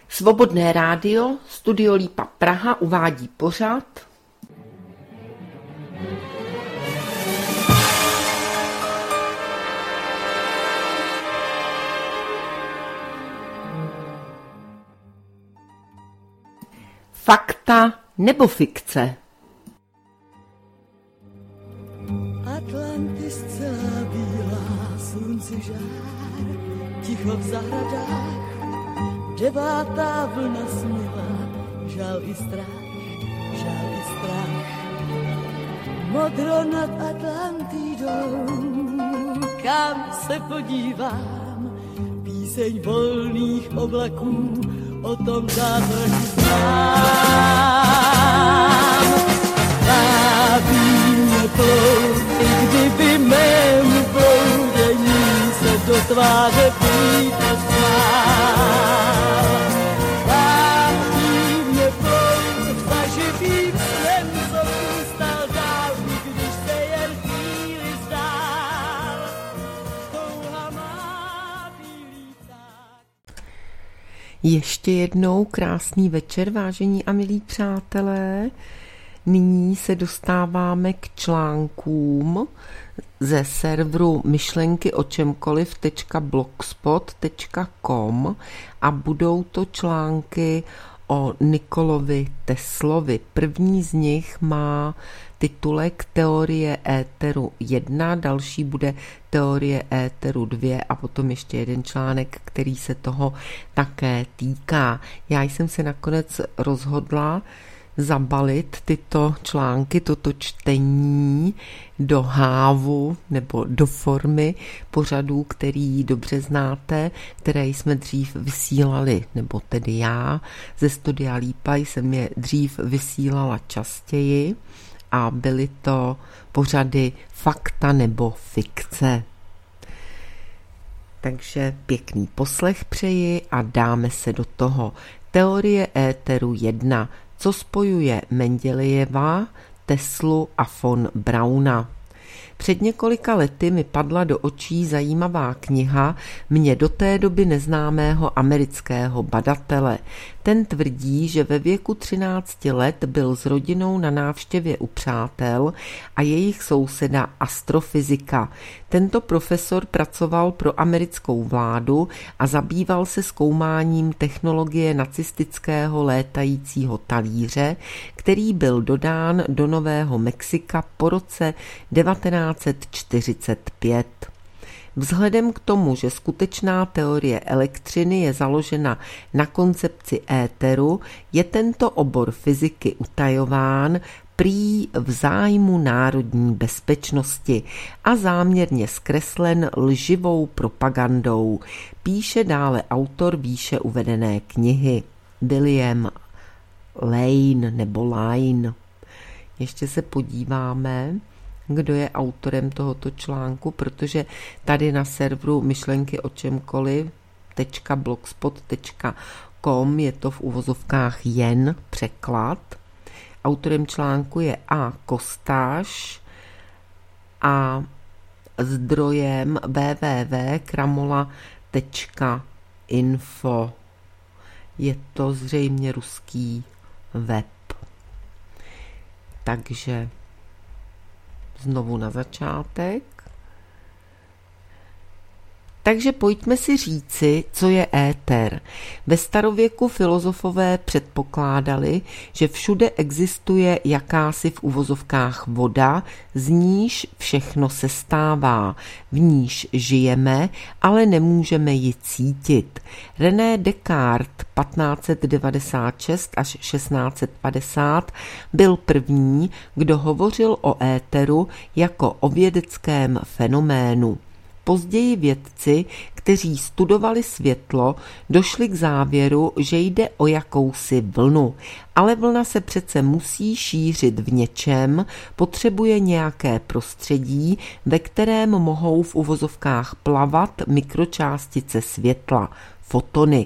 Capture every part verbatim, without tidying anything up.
Svobodné rádio, Studio Lípa Praha uvádí pořad Fakta nebo fikce. Atlantis celá bílá, slunce žár, ticho v zahradách, devátá vlna směla, žal i strach, žal i strach. Modro nad Atlantidou, kam se podívám, píseň volných oblaků, o tom zátoní znám. Baví mě plout, i kdyby mému ploudění se do tváře vítr smál. Baví mě plout za živým snem, co zůstal dávný, když se jen chvíli zdál. Touha má bílý pták. Ještě jednou krásný večer, vážení a milí přátelé. Nyní se dostáváme k článkům ze serveru myšlenky o čemkoliv tečka blogspot tečka com a budou to články o Nikolovi Teslovi. První z nich má titulek Teorie éteru jedna, další bude Teorie éteru dva a potom ještě jeden článek, který se toho také týká. Já jsem se nakonec rozhodla zabalit tyto články, toto čtení do hávu nebo do formy pořadů, který dobře znáte, které jsme dřív vysílali, nebo tedy já ze Studia Lípa jsem je dřív vysílala častěji a byly to pořady Fakta nebo fikce. Takže pěkný poslech přeji a dáme se do toho. Teorie éteru jedna. Co spojuje Mendelejeva, Teslu a von Brauna. Před několika lety mi padla do očí zajímavá kniha mně do té doby neznámého amerického badatele. Ten tvrdí, že ve věku třinácti let byl s rodinou na návštěvě u přátel a jejich souseda astrofyzika. Tento profesor pracoval pro americkou vládu a zabýval se zkoumáním technologie nacistického létajícího talíře, který byl dodán do Nového Mexika po roce devatenáct set čtyřicet pět. Vzhledem k tomu, že skutečná teorie elektřiny je založena na koncepci éteru, je tento obor fyziky utajován prý v zájmu národní bezpečnosti a záměrně zkreslen lživou propagandou, píše dále autor výše uvedené knihy William Lane nebo Line. Ještě se podíváme, kdo je autorem tohoto článku, protože tady na serveru myšlenky o čemkoliv tečka blogspot tečka com je to v uvozovkách jen překlad. Autorem článku je A. Kostáš a zdrojem w w w tečka kramola tečka info. Je to zřejmě ruský web. Takže znovu na začátek. Takže pojďme si říci, co je éter. Ve starověku filozofové předpokládali, že všude existuje jakási v uvozovkách voda, z níž všechno sestává, v níž žijeme, ale nemůžeme ji cítit. René Descartes patnáct set devadesát šest až šestnáct set padesát byl první, kdo hovořil o éteru jako o vědeckém fenoménu. Později vědci, kteří studovali světlo, došli k závěru, že jde o jakousi vlnu, ale vlna se přece musí šířit v něčem, potřebuje nějaké prostředí, ve kterém mohou v uvozovkách plavat mikročástice světla, fotony.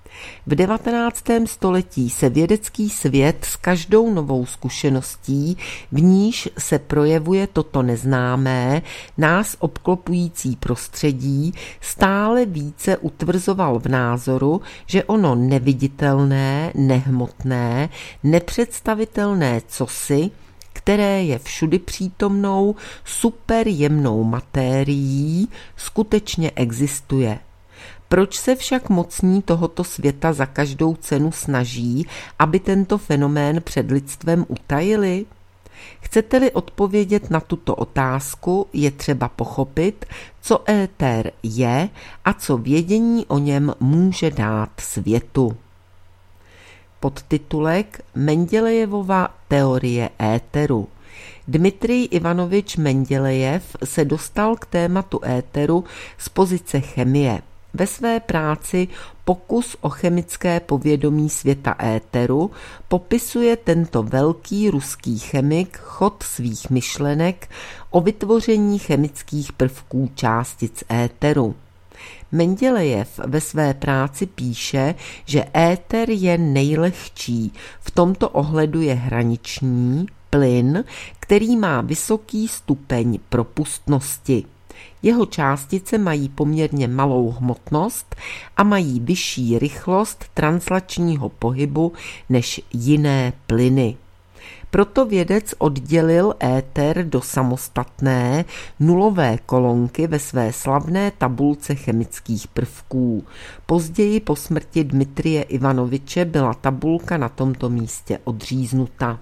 V devatenáctém století se vědecký svět s každou novou zkušeností, v níž se projevuje toto neznámé, nás obklopující prostředí, stále více utvrzoval v názoru, že ono neviditelné, nehmotné, nepředstavitelné cosi, které je všudy přítomnou superjemnou matérií, skutečně existuje. Proč se však mocní tohoto světa za každou cenu snaží, aby tento fenomén před lidstvem utajili? Chcete-li odpovědět na tuto otázku, je třeba pochopit, co éter je a co vědění o něm může dát světu. Podtitulek Mendelejevova teorie éteru. Dmitrij Ivanovič Mendelejev se dostal k tématu éteru z pozice chemie. Ve své práci Pokus o chemické povědomí světa éteru popisuje tento velký ruský chemik chod svých myšlenek o vytvoření chemických prvků částic éteru. Mendelejev ve své práci píše, že éter je nejlehčí, v tomto ohledu je hraniční, plyn, který má vysoký stupeň propustnosti. Jeho částice mají poměrně malou hmotnost a mají vyšší rychlost translačního pohybu než jiné plyny. Proto vědec oddělil éter do samostatné nulové kolonky ve své slavné tabulce chemických prvků. Později po smrti Dmitrije Ivanoviče byla tabulka na tomto místě odříznuta.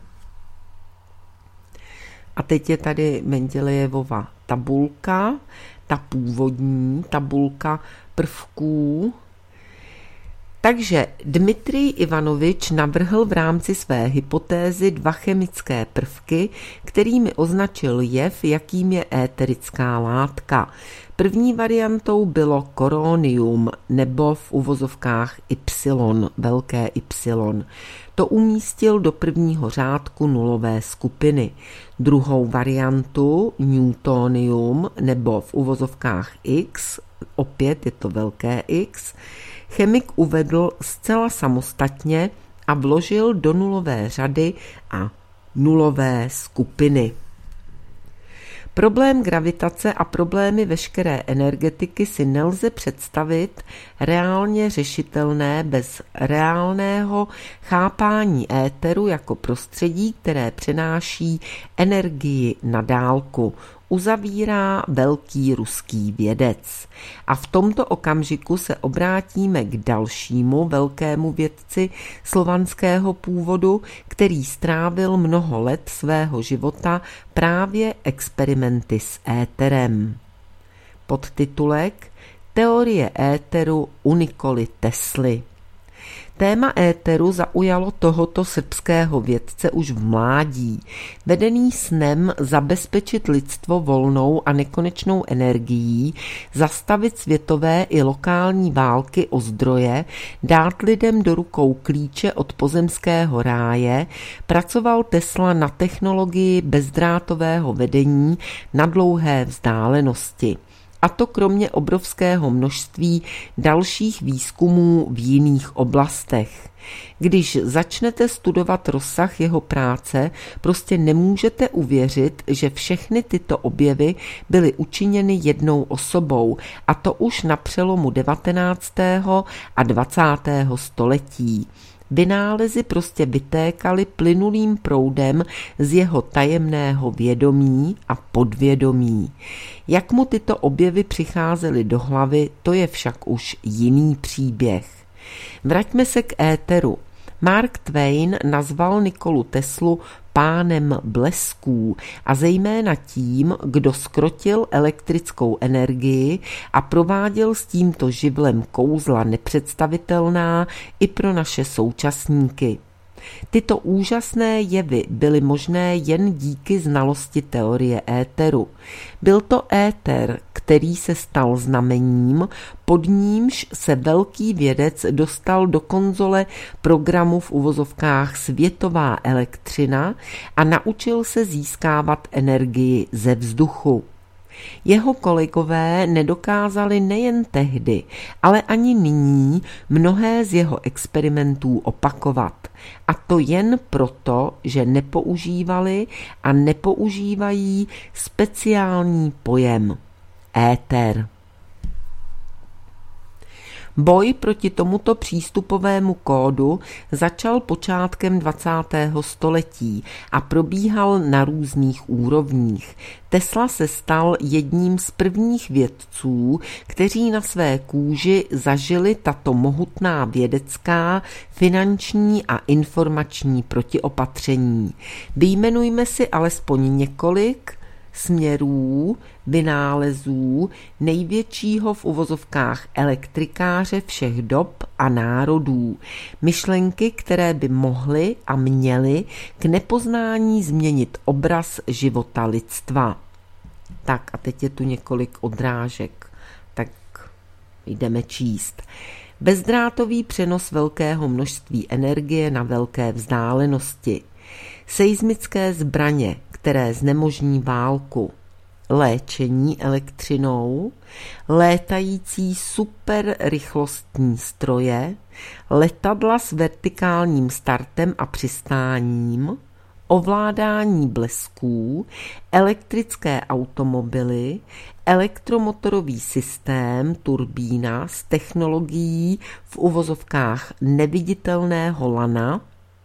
A teď je tady Mendelejevova tabulka, ta původní tabulka prvků. Takže Dmitrij Ivanovič navrhl v rámci své hypotézy dva chemické prvky, kterými označil jev, jakým je éterická látka. První variantou bylo koronium, nebo v uvozovkách Y, velké Y. To umístil do prvního řádku nulové skupiny. Druhou variantu, newtonium, nebo v uvozovkách X, opět je to velké X, chemik uvedl zcela samostatně a vložil do nulové řady a nulové skupiny. Problém gravitace a problémy veškeré energetiky si nelze představit reálně řešitelné bez reálného chápání éteru jako prostředí, které přenáší energii na dálku, uzavírá velký ruský vědec. A v tomto okamžiku se obrátíme k dalšímu velkému vědci slovanského původu, který strávil mnoho let svého života právě experimenty s éterem. Podtitulek Teorie éteru u Nikoly Tesly. Téma éteru zaujalo tohoto srbského vědce už v mládí. Vedený snem zabezpečit lidstvo volnou a nekonečnou energií, zastavit světové i lokální války o zdroje, dát lidem do rukou klíče od pozemského ráje, pracoval Tesla na technologii bezdrátového vedení na dlouhé vzdálenosti. A to kromě obrovského množství dalších výzkumů v jiných oblastech. Když začnete studovat rozsah jeho práce, prostě nemůžete uvěřit, že všechny tyto objevy byly učiněny jednou osobou, a to už na přelomu devatenáctého a dvacátého století. Vynálezy prostě vytékaly plynulým proudem z jeho tajemného vědomí a podvědomí. Jak mu tyto objevy přicházely do hlavy, to je však už jiný příběh. Vraťme se k éteru. Mark Twain nazval Nikolu Teslu pánem blesků a zejména tím, kdo zkrotil elektrickou energii a prováděl s tímto živlem kouzla nepředstavitelná i pro naše současníky. Tyto úžasné jevy byly možné jen díky znalosti teorie éteru. Byl to éter, který se stal znamením, pod nímž se velký vědec dostal do konzole programu v uvozovkách světová elektřina a naučil se získávat energii ze vzduchu. Jeho kolegové nedokázali nejen tehdy, ale ani nyní mnohé z jeho experimentů opakovat. A to jen proto, že nepoužívali a nepoužívají speciální pojem éter. Boj proti tomuto přístupovému kódu začal počátkem dvacátého století a probíhal na různých úrovních. Tesla se stal jedním z prvních vědců, kteří na své kůži zažili tato mohutná vědecká, finanční a informační protiopatření. Vyjmenujme si alespoň několik směrů, vynálezů největšího v uvozovkách elektrikáře všech dob a národů. Myšlenky, které by mohly a měly k nepoznání změnit obraz života lidstva. Tak a teď je tu několik odrážek, tak jdeme číst. Bezdrátový přenos velkého množství energie na velké vzdálenosti. Seismické zbraně, které znemožní válku, léčení elektřinou, létající superrychlostní stroje, letadla s vertikálním startem a přistáním, ovládání blesků, elektrické automobily, elektromotorový systém, turbína s technologií v uvozovkách neviditelného lana,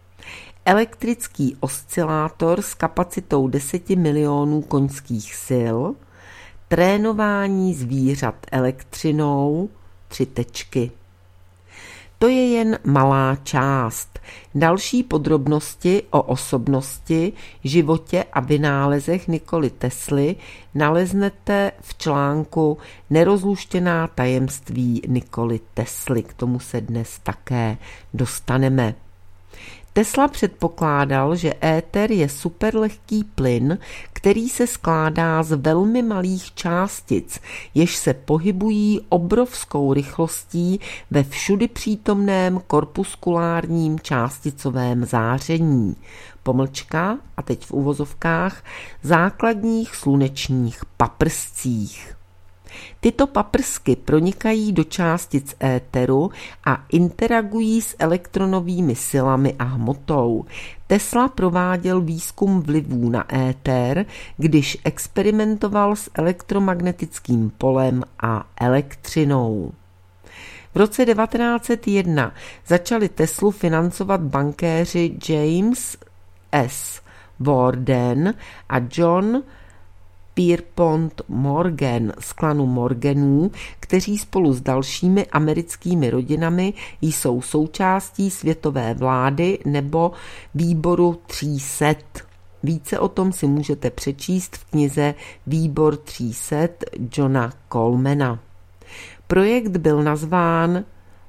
elektrický oscilátor s kapacitou deset milionů koňských sil, trénování zvířat elektřinou, tři tečky. To je jen malá část. Další podrobnosti o osobnosti, životě a vynálezech Nikoly Tesly naleznete v článku Nerozluštěná tajemství Nikoly Tesly. K tomu se dnes také dostaneme. Tesla předpokládal, že éter je superlehký plyn, který se skládá z velmi malých částic, jež se pohybují obrovskou rychlostí ve všudy přítomném korpuskulárním částicovém záření. Pomlčka, a teď v uvozovkách, základních slunečních paprscích. Tyto paprsky pronikají do částic éteru a interagují s elektronovými silami a hmotou. Tesla prováděl výzkum vlivů na éter, když experimentoval s elektromagnetickým polem a elektřinou. V roce devatenáct set jedna začali Teslu financovat bankéři James S. Warden a John Pierpont Morgan z klanu Morganů, kteří spolu s dalšími americkými rodinami jsou součástí světové vlády nebo výboru tří set. Více o tom si můžete přečíst v knize Výbor tří set Johna Colemana. Projekt byl nazván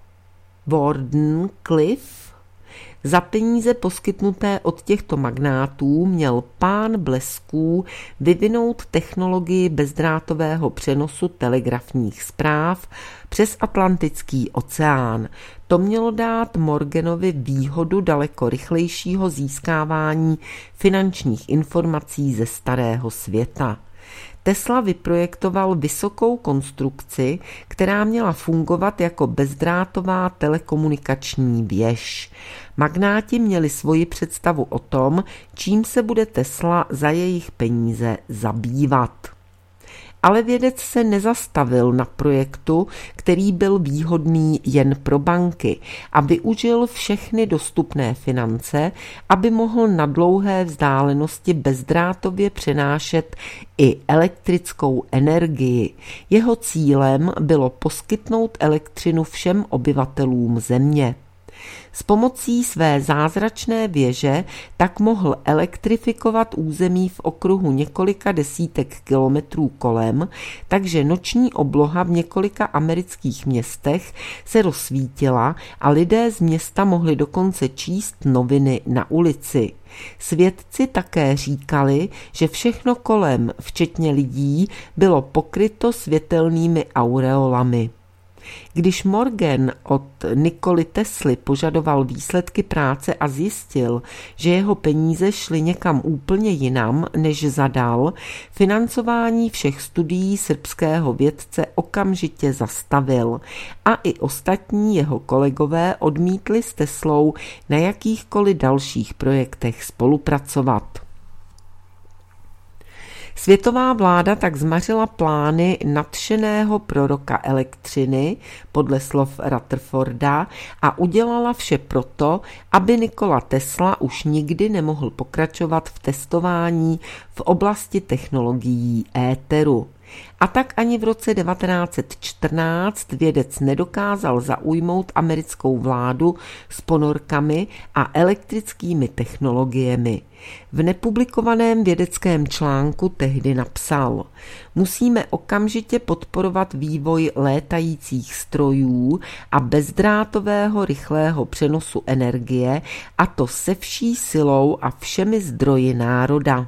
Wardenclyffe. Za peníze poskytnuté od těchto magnátů měl pán blesků vyvinout technologii bezdrátového přenosu telegrafních zpráv přes Atlantický oceán. To mělo dát Morganovi výhodu daleko rychlejšího získávání finančních informací ze starého světa. Tesla vyprojektoval vysokou konstrukci, která měla fungovat jako bezdrátová telekomunikační věž. Magnáti měli svoji představu o tom, čím se bude Tesla za jejich peníze zabývat. Ale vědec se nezastavil na projektu, který byl výhodný jen pro banky, a využil všechny dostupné finance, aby mohl na dlouhé vzdálenosti bezdrátově přenášet i elektrickou energii. Jeho cílem bylo poskytnout elektřinu všem obyvatelům země. S pomocí své zázračné věže tak mohl elektrifikovat území v okruhu několika desítek kilometrů kolem, takže noční obloha v několika amerických městech se rozsvítila a lidé z města mohli dokonce číst noviny na ulici. Svědci také říkali, že všechno kolem, včetně lidí, bylo pokryto světelnými aureolami. Když Morgan od Nikoli Tesly požadoval výsledky práce a zjistil, že jeho peníze šly někam úplně jinam, než zadal, financování všech studií srbského vědce okamžitě zastavil a i ostatní jeho kolegové odmítli s Teslou na jakýchkoliv dalších projektech spolupracovat. Světová vláda tak zmařila plány nadšeného proroka elektřiny, podle slov Rutherforda, a udělala vše proto, aby Nikola Tesla už nikdy nemohl pokračovat v testování v oblasti technologií éteru. A tak ani v roce devatenáct set čtrnáct vědec nedokázal zaujmout americkou vládu s ponorkami a elektrickými technologiemi. V nepublikovaném vědeckém článku tehdy napsal: musíme okamžitě podporovat vývoj létajících strojů a bezdrátového rychlého přenosu energie, a to se vší silou a všemi zdroji národa.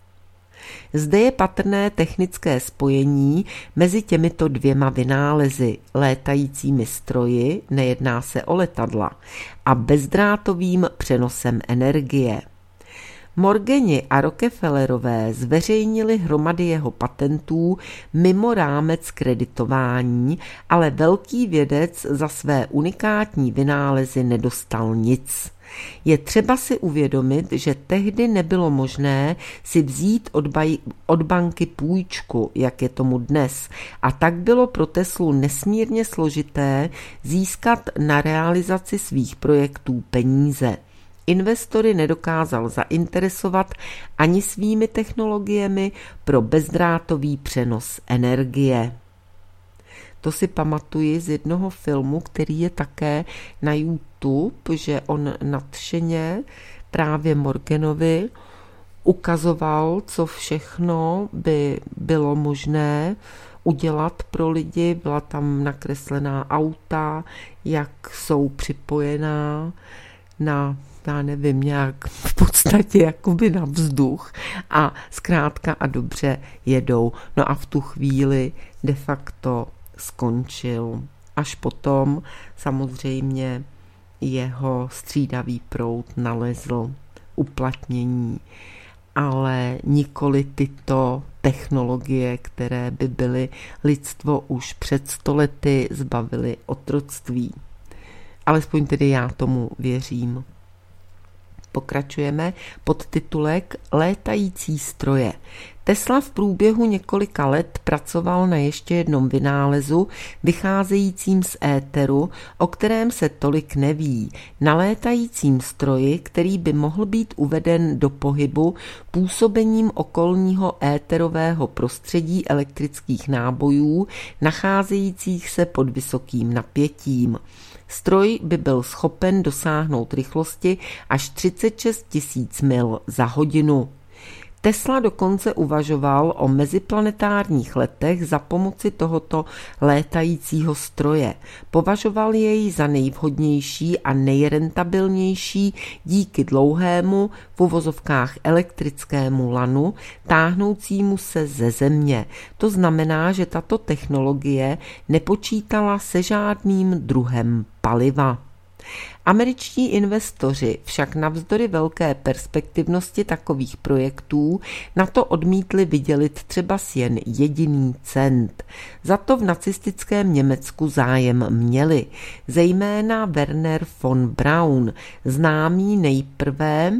Zde je patrné technické spojení mezi těmito dvěma vynálezy, létajícími stroji, nejedná se o letadla, a bezdrátovým přenosem energie. Morgani a Rockefellerové zveřejnili hromady jeho patentů mimo rámec kreditování, ale velký vědec za své unikátní vynálezy nedostal nic. Je třeba si uvědomit, že tehdy nebylo možné si vzít od, baj, od banky půjčku, jak je tomu dnes, a tak bylo pro Teslu nesmírně složité získat na realizaci svých projektů peníze. Investory nedokázal zainteresovat ani svými technologiemi pro bezdrátový přenos energie. To si pamatuji z jednoho filmu, který je také na YouTube, že on nadšeně právě Morganovi ukazoval, co všechno by bylo možné udělat pro lidi. Byla tam nakreslená auta, jak jsou připojená na, já nevím, nějak v podstatě jakoby na vzduch a zkrátka a dobře jedou. No a v tu chvíli de facto skončil. Až potom samozřejmě jeho střídavý proud nalezl uplatnění, ale nikoli tyto technologie, které by byly lidstvo už před stolety zbavily otroctví. Alespoň tedy já tomu věřím. Pokračujeme pod titulek Létající stroje. Tesla v průběhu několika let pracoval na ještě jednom vynálezu, vycházejícím z éteru, o kterém se tolik neví, na létajícím stroji, který by mohl být uveden do pohybu působením okolního éterového prostředí elektrických nábojů, nacházejících se pod vysokým napětím. Stroj by byl schopen dosáhnout rychlosti až třicet šest tisíc mil za hodinu. Tesla dokonce uvažoval o meziplanetárních letech za pomoci tohoto létajícího stroje. Považoval jej za nejvhodnější a nejrentabilnější díky dlouhému, v uvozovkách elektrickému lanu, táhnoucímu se ze Země. To znamená, že tato technologie nepočítala se žádným druhem paliva. Američtí investoři však navzdory velké perspektivnosti takových projektů na to odmítli vydělit třeba jen jediný cent. Za to v nacistickém Německu zájem měli, zejména Werner von Braun, známý nejprve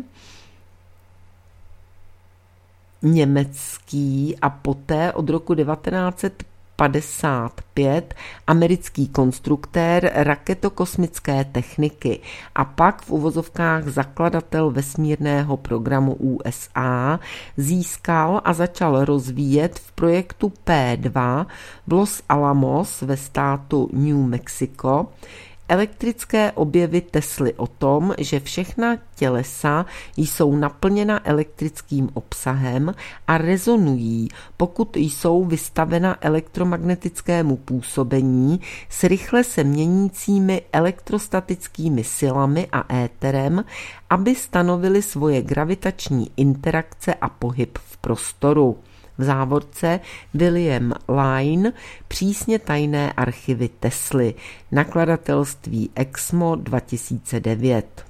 německý a poté od roku devatenáct set padesát pět americký konstruktér raketokosmické techniky a pak v uvozovkách zakladatel vesmírného programu U S A, získal a začal rozvíjet v projektu P dva v Los Alamos ve státu New Mexico elektrické objevy Tesly o tom, že všechna tělesa jsou naplněna elektrickým obsahem a rezonují, pokud jsou vystavena elektromagnetickému působení s rychle se měnícími elektrostatickými silami a éterem, aby stanovily svoje gravitační interakce a pohyb v prostoru. v závorce William Line, přísně tajné archivy Tesly, nakladatelství Exmo dva tisíce devět.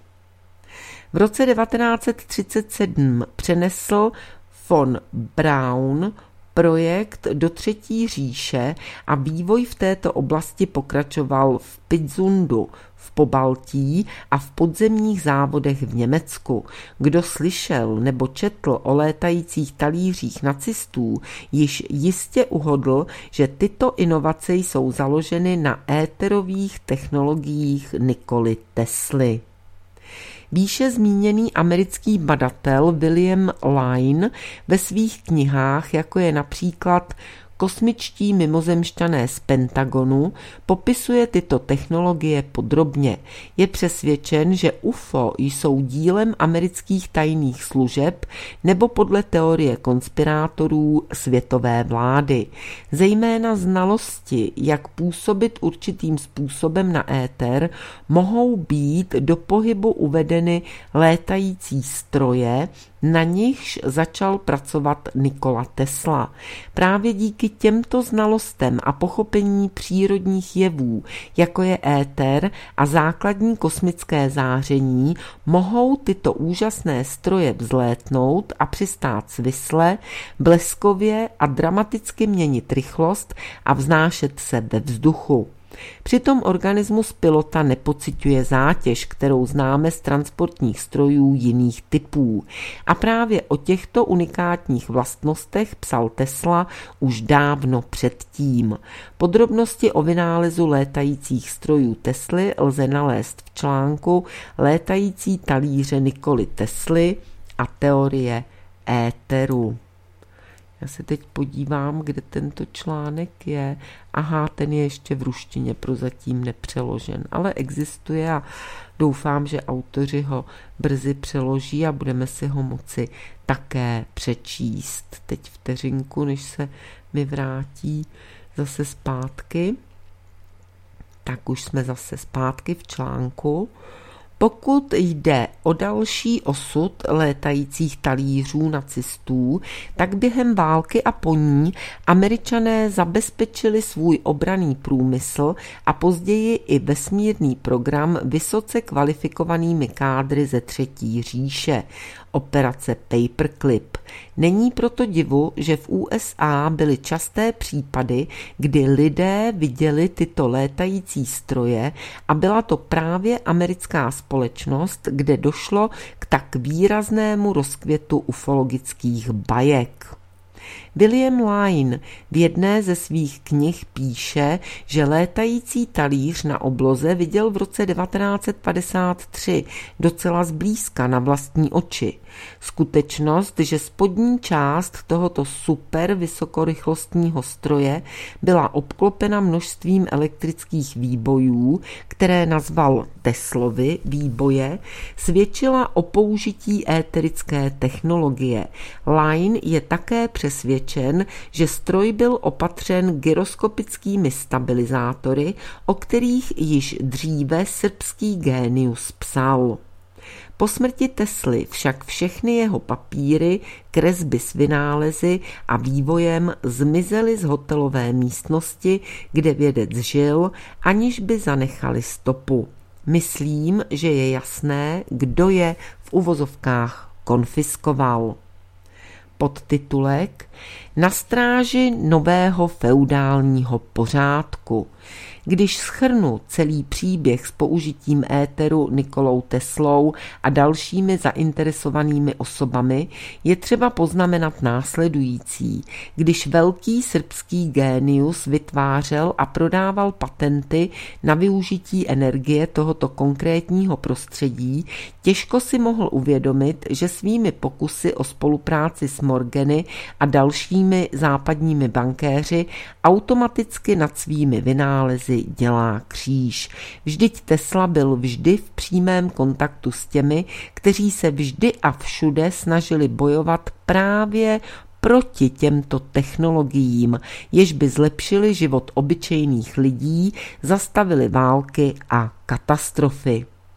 V roce devatenáct set třicet sedm přenesl von Braun projekt do Třetí říše a vývoj v této oblasti pokračoval v Pitsundu, v Pobaltí a v podzemních závodech v Německu. Kdo slyšel nebo četl o létajících talířích nacistů, již jistě uhodl, že tyto inovace jsou založeny na éterových technologiích Nikoly Tesly. Výše zmíněný americký badatel William Line ve svých knihách, jako je například Kosmičtí mimozemšťané z Pentagonu, popisuje tyto technologie podrobně. Je přesvědčen, že U F O jsou dílem amerických tajných služeb nebo podle teorie konspirátorů světové vlády. Zejména znalosti, jak působit určitým způsobem na éter, mohou být do pohybu uvedeny létající stroje, na nichž začal pracovat Nikola Tesla. Právě díky těmto znalostem a pochopení přírodních jevů, jako je éter a základní kosmické záření, mohou tyto úžasné stroje vzlétnout a přistát svisle, bleskově a dramaticky měnit rychlost a vznášet se ve vzduchu. Přitom organismus pilota nepociťuje zátěž, kterou známe z transportních strojů jiných typů. A právě o těchto unikátních vlastnostech psal Tesla už dávno předtím. Podrobnosti o vynálezu létajících strojů Tesly lze nalézt v článku Létající talíře Nikoly Tesly a teorie éteru. Já se teď podívám, kde tento článek je. Aha, ten je ještě v ruštině prozatím nepřeložen, ale existuje a doufám, že autoři ho brzy přeloží a budeme si ho moci také přečíst. Teď vteřinku, než se mi vrátí zase zpátky. Tak už jsme zase zpátky v článku. Pokud jde o další osud létajících talířů nacistů, tak během války a po ní Američané zabezpečili svůj obranný průmysl a později i vesmírný program vysoce kvalifikovanými kádry ze Třetí říše. Operace Paperclip. Není proto divu, že v U S A byly časté případy, kdy lidé viděli tyto létající stroje a byla to právě americká společnost, kde došlo k tak výraznému rozkvětu ufologických bajek. William Line v jedné ze svých knih píše, že létající talíř na obloze viděl v roce devatenáct set padesát tři docela zblízka na vlastní oči. Skutečnost, že spodní část tohoto super vysokorychlostního stroje byla obklopena množstvím elektrických výbojů, které nazval Teslovy výboje, svědčila o použití éterické technologie. Line je také přesvědčen, že stroj byl opatřen gyroskopickými stabilizátory, o kterých již dříve srbský génius psal. Po smrti Tesly však všechny jeho papíry, kresby s vynálezy a vývojem zmizely z hotelové místnosti, kde vědec žil, aniž by zanechali stopu. Myslím, že je jasné, kdo je v uvozovkách konfiskoval. Podtitulek Na stráži nového feudálního pořádku. Když shrnu celý příběh s použitím éteru Nikolou Teslou a dalšími zainteresovanými osobami, je třeba poznamenat následující. Když velký srbský génius vytvářel a prodával patenty na využití energie tohoto konkrétního prostředí, těžko si mohl uvědomit, že svými pokusy o spolupráci s Morgany a dalšími západními bankéři automaticky nad svými vynálezy dělá kříž. Vždyť Tesla byl vždy v přímém kontaktu s těmi, kteří se vždy a všude snažili bojovat právě proti těmto technologiím, jež by zlepšili život obyčejných lidí, zastavili války a katastrofy.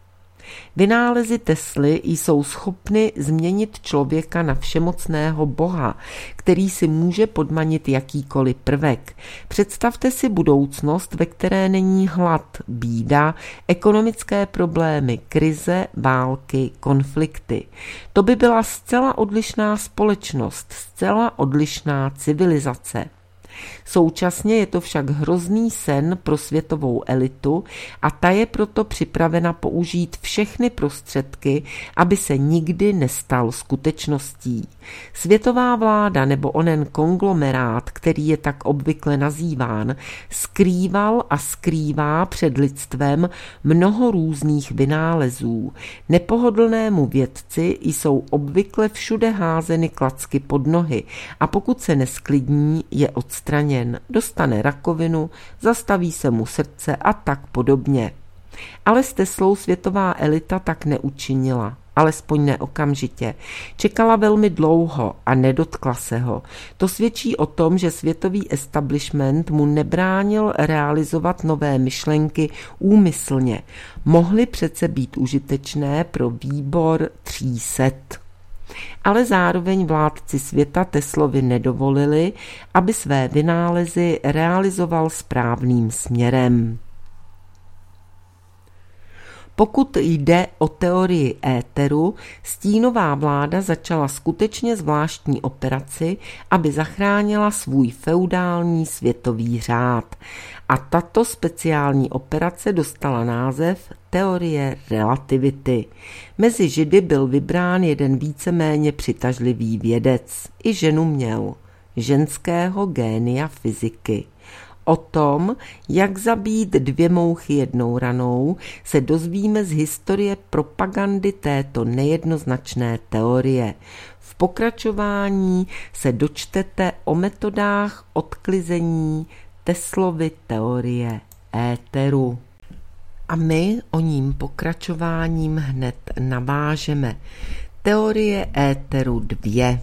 Vynálezy Tesly jsou schopny změnit člověka na všemocného boha, který si může podmanit jakýkoliv prvek. Představte si budoucnost, ve které není hlad, bída, ekonomické problémy, krize, války, konflikty. To by byla zcela odlišná společnost, zcela odlišná civilizace. Současně je to však hrozný sen pro světovou elitu a ta je proto připravena použít všechny prostředky, aby se nikdy nestal skutečností. Světová vláda nebo onen konglomerát, který je tak obvykle nazýván, skrýval a skrývá před lidstvem mnoho různých vynálezů. Nepohodlnému vědci jsou obvykle všude házeny klacky pod nohy a pokud se nesklidní, je odstraněn, dostane rakovinu, zastaví se mu srdce a tak podobně. Ale s Teslou světová elita tak neučinila, alespoň ne okamžitě. Čekala velmi dlouho a nedotkla se ho. To svědčí o tom, že světový establishment mu nebránil realizovat nové myšlenky úmyslně. Mohly přece být užitečné pro výbor tří set. Ale zároveň vládci světa Teslovi nedovolili, aby své vynálezy realizoval správným směrem. Pokud jde o teorii éteru, stínová vláda začala skutečně zvláštní operaci, aby zachránila svůj feudální světový řád. A tato speciální operace dostala název teorie relativity. Mezi Židy byl vybrán jeden víceméně přitažlivý vědec. I ženu měl, ženského génia fyziky. O tom, jak zabít dvě mouchy jednou ranou, se dozvíme z historie propagandy této nejednoznačné teorie. V pokračování se dočtete o metodách odklizení Teslovy teorie éteru. A my o ním pokračováním hned navážeme. Teorie éteru dvě.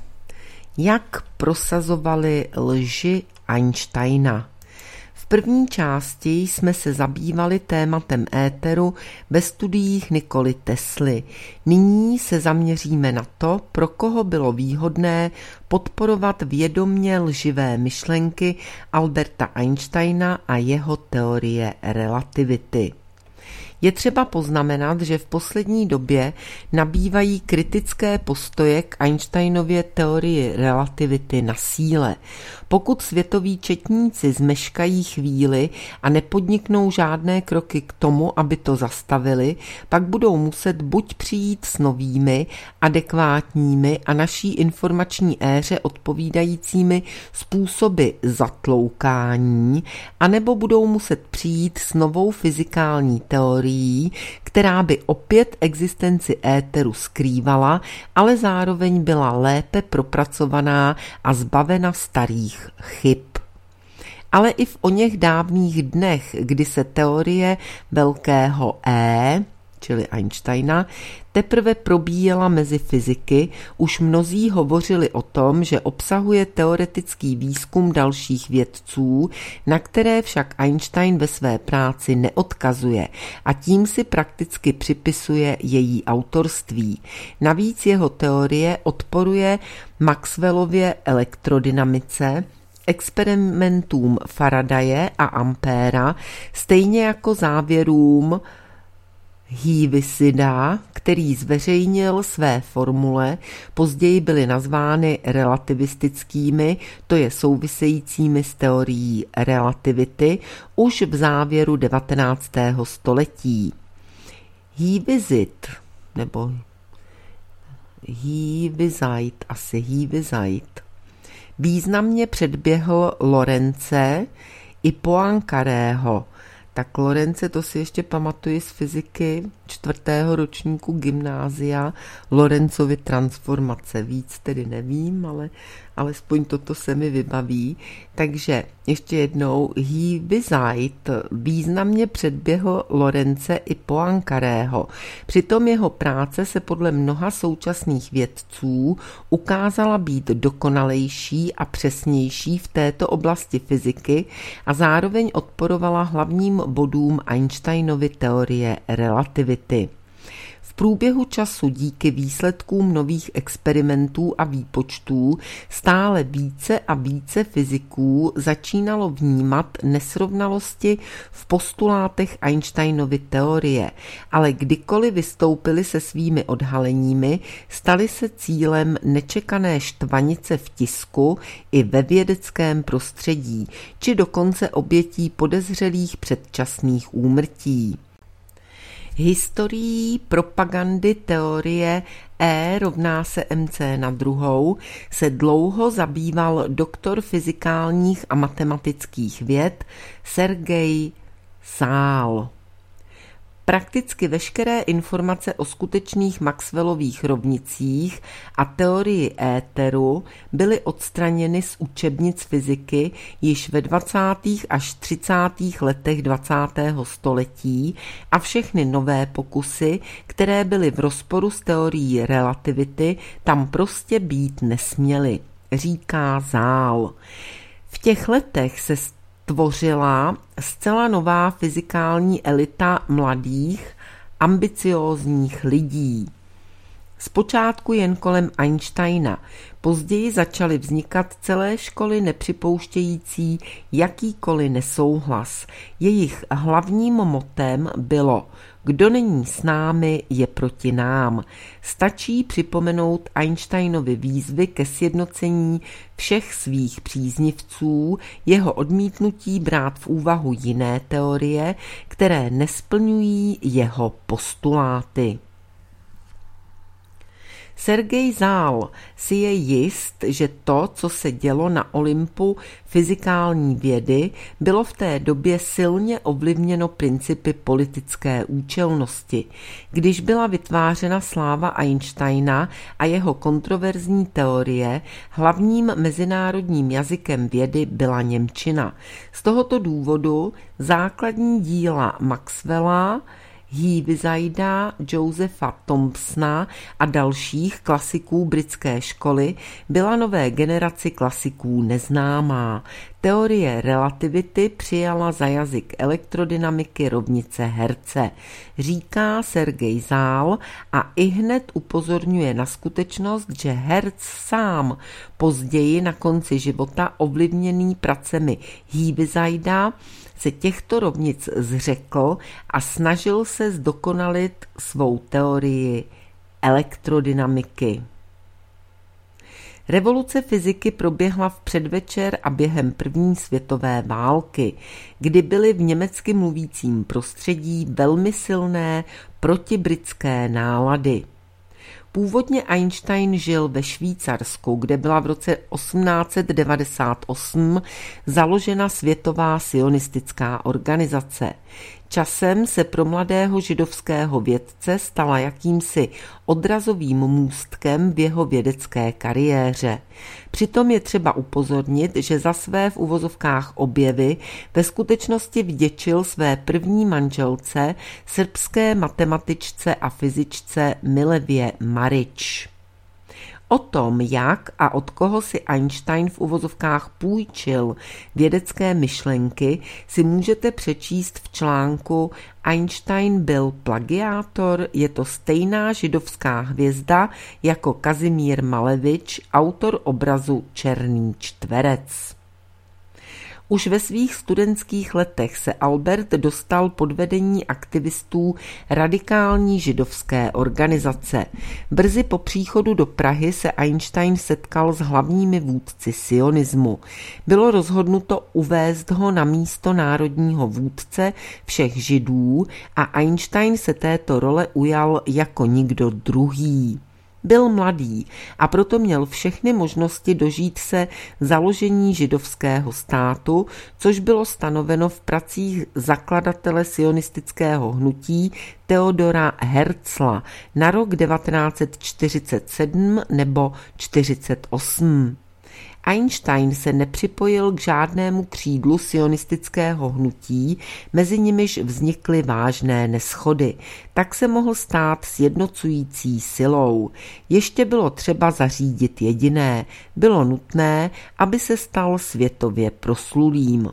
Jak prosazovali lži Einsteina? V první části jsme se zabývali tématem éteru ve studiích Nikoly Tesly. Nyní se zaměříme na to, pro koho bylo výhodné podporovat vědomě lživé myšlenky Alberta Einsteina a jeho teorie relativity. Je třeba poznamenat, že v poslední době nabývají kritické postoje k Einsteinově teorii relativity na síle. Pokud světoví četníci zmeškají chvíli a nepodniknou žádné kroky k tomu, aby to zastavili, pak budou muset buď přijít s novými, adekvátními a naší informační éře odpovídajícími způsoby zatloukání, anebo budou muset přijít s novou fyzikální teorií, která by opět existenci éteru skrývala, ale zároveň byla lépe propracovaná a zbavena starých chyb. Ale i v oněch dávných dnech, kdy se teorie velkého E, čili Einsteina, teprve probíjela mezi fyziky, už mnozí hovořili o tom, že obsahuje teoretický výzkum dalších vědců, na které však Einstein ve své práci neodkazuje a tím si prakticky připisuje její autorství. Navíc jeho teorie odporuje Maxwellově elektrodynamice, experimentům Faradaye a Ampéra, stejně jako závěrům Heavisida, který zveřejnil své formule, později byly nazvány relativistickými, to je souvisejícími s teorií relativity, už v závěru devatenáctého století. Heavisid, nebo Heaviside, asi Heaviside, významně předběhl Lorence i Poincarého. Tak Lorence, to si ještě pamatuji z fyziky čtvrtého ročníku gymnázia, Lorencovy transformace. Víc tedy nevím, ale alespoň toto se mi vybaví. Takže ještě jednou, Heaviside významně předběhl Lorence i Poincarého. Přitom jeho práce se podle mnoha současných vědců ukázala být dokonalejší a přesnější v této oblasti fyziky a zároveň odporovala hlavním bodům Einsteinovy teorie relativity. V průběhu času díky výsledkům nových experimentů a výpočtů stále více a více fyziků začínalo vnímat nesrovnalosti v postulátech Einsteinovy teorie, ale kdykoliv vystoupili se svými odhaleními, stali se cílem nečekané štvanice v tisku i ve vědeckém prostředí, či dokonce obětí podezřelých předčasných úmrtí. Historií propagandy teorie E rovná se mc na druhou se dlouho zabýval doktor fyzikálních a matematických věd Sergej Zál. Prakticky veškeré informace o skutečných Maxwellových rovnicích a teorii éteru byly odstraněny z učebnic fyziky již ve dvacátých až třicátých letech dvacátého století a všechny nové pokusy, které byly v rozporu s teorií relativity, tam prostě být nesměly, říká Zál. V těch letech se tvořila zcela nová fyzikální elita mladých, ambiciózních lidí. Zpočátku jen kolem Einsteina, později začaly vznikat celé školy nepřipouštějící jakýkoliv nesouhlas. Jejich hlavním mottem bylo: kdo není s námi, je proti nám. Stačí připomenout Einsteinovy výzvy ke sjednocení všech svých příznivců, jeho odmítnutí brát v úvahu jiné teorie, které nesplňují jeho postuláty. Sergej Zál si je jist, že to, co se dělo na Olympu fyzikální vědy, bylo v té době silně ovlivněno principy politické účelnosti. Když byla vytvářena sláva Einsteina a jeho kontroverzní teorie, hlavním mezinárodním jazykem vědy byla němčina. Z tohoto důvodu základní díla Maxwella, Heavisida, Josepha Thomsona a dalších klasiků britské školy byla nové generaci klasiků neznámá. Teorie relativity přijala za jazyk elektrodynamiky rovnice Hertze, říká Sergej Zál a ihned upozorňuje na skutečnost, že Hertz sám později na konci života ovlivněný pracemi Heavisida se těchto rovnic zřekl a snažil se zdokonalit svou teorii elektrodynamiky. Revoluce fyziky proběhla v předvečer a během první světové války, kdy byly v německy mluvícím prostředí velmi silné protibritské nálady. Původně Einstein žil ve Švýcarsku, kde byla v roce osmnáct set devadesát osm založena Světová sionistická organizace. Časem se pro mladého židovského vědce stala jakýmsi odrazovým můstkem v jeho vědecké kariéře. Přitom je třeba upozornit, že za své v uvozovkách objevy ve skutečnosti vděčil své první manželce, srbské matematičce a fyzičce Milevě Marić. O tom, jak a od koho si Einstein v uvozovkách půjčil vědecké myšlenky, si můžete přečíst v článku Einstein byl plagiátor, je to stejná židovská hvězda jako Kazimír Malevič, autor obrazu Černý čtverec. Už ve svých studentských letech se Albert dostal pod vedení aktivistů radikální židovské organizace. Brzy po příchodu do Prahy se Einstein setkal s hlavními vůdci sionismu. Bylo rozhodnuto uvést ho na místo národního vůdce všech židů a Einstein se této role ujal jako nikdo druhý. Byl mladý a proto měl všechny možnosti dožít se založení židovského státu, což bylo stanoveno v pracích zakladatele sionistického hnutí Theodora Herzla na rok devatenáct set čtyřicet sedm nebo čtyřicet osm. Einstein se nepřipojil k žádnému křídlu sionistického hnutí, mezi nimiž vznikly vážné neshody. Tak se mohl stát sjednocující silou. Ještě bylo třeba zařídit jediné. Bylo nutné, aby se stal světově proslulým.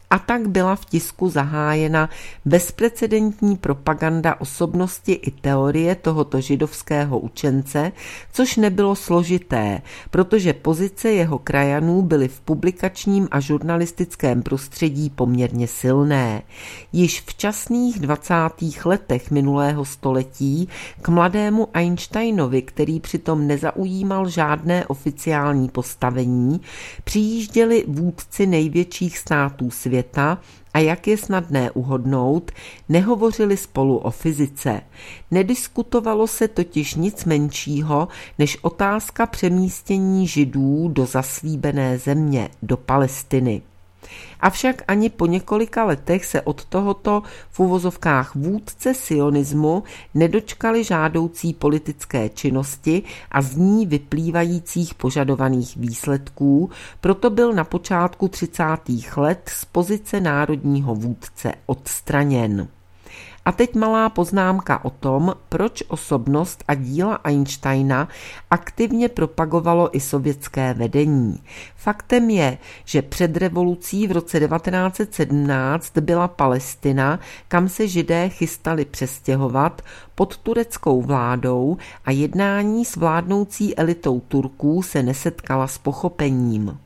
A tak byla v tisku zahájena bezprecedentní propaganda osobnosti i teorie tohoto židovského učence, což nebylo složité, protože pozice jeho krajanů byly v publikačním a žurnalistickém prostředí poměrně silné. Již v časných dvacátých letech minulého století k mladému Einsteinovi, který přitom nezaujímal žádné oficiální postavení, přijížděli vůdci největších států světa a jak je snadné uhodnout, nehovořili spolu o fyzice. Nediskutovalo se totiž nic menšího než otázka přemístění Židů do zaslíbené země, do Palestiny. Avšak ani po několika letech se od tohoto v uvozovkách vůdce sionismu nedočkali žádoucí politické činnosti a z ní vyplývajících požadovaných výsledků, proto byl na počátku třicátých let z pozice národního vůdce odstraněn. A teď malá poznámka o tom, proč osobnost a díla Einsteina aktivně propagovalo i sovětské vedení. Faktem je, že před revolucí v roce devatenáct set sedmnáct byla Palestina, kam se Židé chystali přestěhovat, pod tureckou vládou a jednání s vládnoucí elitou Turků se nesetkala s pochopením.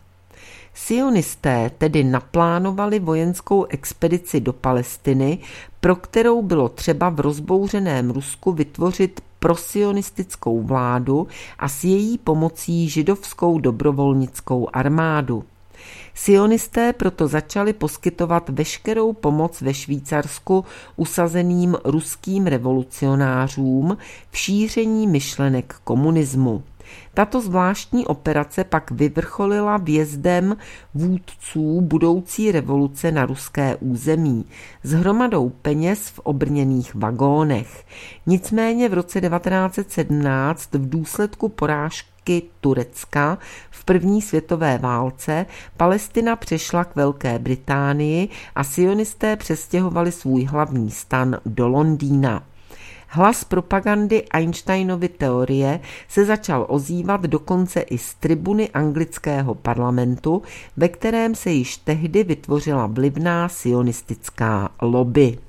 Sionisté tedy naplánovali vojenskou expedici do Palestiny, pro kterou bylo třeba v rozbouřeném Rusku vytvořit prosionistickou vládu a s její pomocí židovskou dobrovolnickou armádu. Sionisté proto začali poskytovat veškerou pomoc ve Švýcarsku usazeným ruským revolucionářům v šíření myšlenek komunismu. Tato zvláštní operace pak vyvrcholila vjezdem vůdců budoucí revoluce na ruské území s hromadou peněz v obrněných vagónech. Nicméně v roce devatenáct set sedmnáct v důsledku porážky Turecka v první světové válce Palestina přešla k Velké Británii a sionisté přestěhovali svůj hlavní stan do Londýna. Hlas propagandy Einsteinovy teorie se začal ozývat dokonce i z tribuny anglického parlamentu, ve kterém se již tehdy vytvořila vlivná sionistická lobby.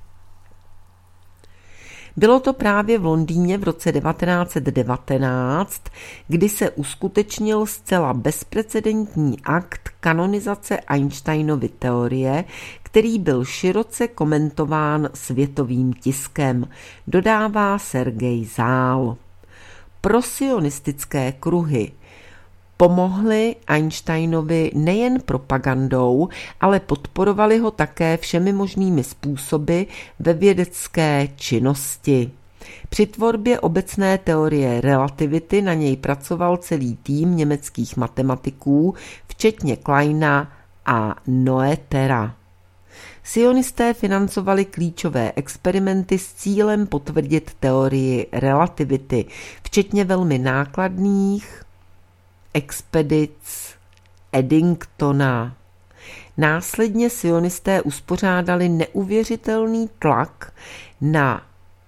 Bylo to právě v Londýně v roce devatenáct set devatenáct, kdy se uskutečnil zcela bezprecedentní akt kanonizace Einsteinovy teorie, který byl široce komentován světovým tiskem, dodává Sergej Zál. Prosionistické kruhy pomohli Einsteinovi nejen propagandou, ale podporovali ho také všemi možnými způsoby ve vědecké činnosti. Při tvorbě obecné teorie relativity na něj pracoval celý tým německých matematiků, včetně Kleina a Noethera. Sionisté financovali klíčové experimenty s cílem potvrdit teorii relativity, včetně velmi nákladných expedic Eddingtona. Následně sionisté uspořádali neuvěřitelný tlak na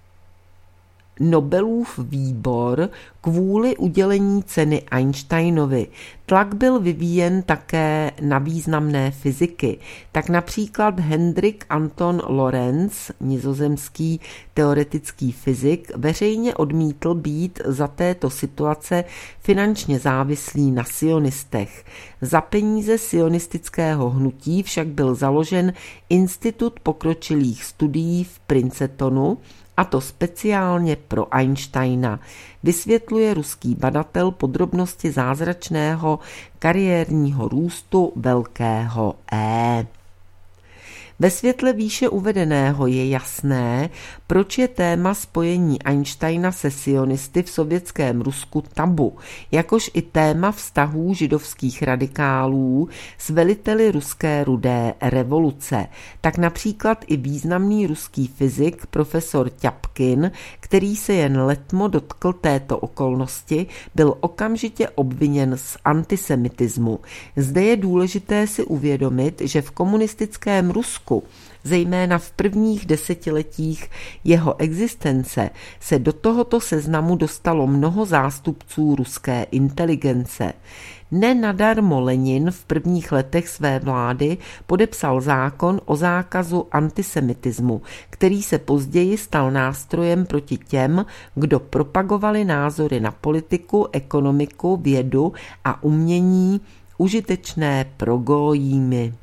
Nobelův výbor kvůli udělení ceny Einsteinovi. Tlak byl vyvíjen také na významné fyziky. Tak například Hendrik Anton Lorentz, nizozemský teoretický fyzik, veřejně odmítl být za této situace finančně závislý na sionistech. Za peníze sionistického hnutí však byl založen Institut pokročilých studií v Princetonu, a to speciálně pro Einsteina, vysvětluje ruský badatel podrobnosti zázračného kariérního růstu velkého E. Ve světle výše uvedeného je jasné, proč je téma spojení Einsteina se sionisty v sovětském Rusku tabu, jakož i téma vztahů židovských radikálů s veliteli ruské rudé revoluce. Tak například i významný ruský fyzik profesor Ťapkin, který se jen letmo dotkl této okolnosti, byl okamžitě obviněn z antisemitismu. Zde je důležité si uvědomit, že v komunistickém Rusku, zejména v prvních desetiletích jeho existence, se do tohoto seznamu dostalo mnoho zástupců ruské inteligence. Nenadarmo Lenin v prvních letech své vlády podepsal zákon o zákazu antisemitismu, který se později stal nástrojem proti těm, kdo propagovali názory na politiku, ekonomiku, vědu a umění užitečné pro gójimy.